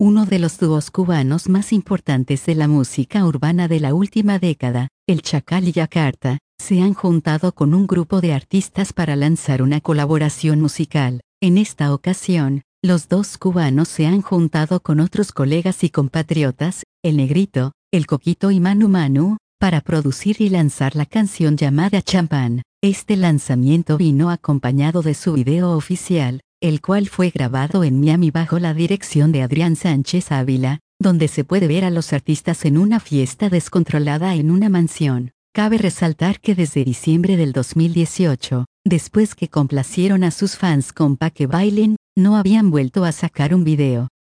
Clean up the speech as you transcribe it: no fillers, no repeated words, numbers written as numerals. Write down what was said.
Uno de los dúos cubanos más importantes de la música urbana de la última década, El Chacal y Yakarta, se han juntado con un grupo de artistas para lanzar una colaboración musical. En esta ocasión, los dos cubanos se han juntado con otros colegas y compatriotas, El Negrito, El Coquito y Manu Manu, para producir y lanzar la canción llamada Champán. Este lanzamiento vino acompañado de su video oficial, el cual fue grabado en Miami bajo la dirección de Adrián Sánchez Ávila, donde se puede ver a los artistas en una fiesta descontrolada en una mansión. Cabe resaltar que desde diciembre del 2018, después que complacieron a sus fans con Pa' que bailen, no habían vuelto a sacar un video.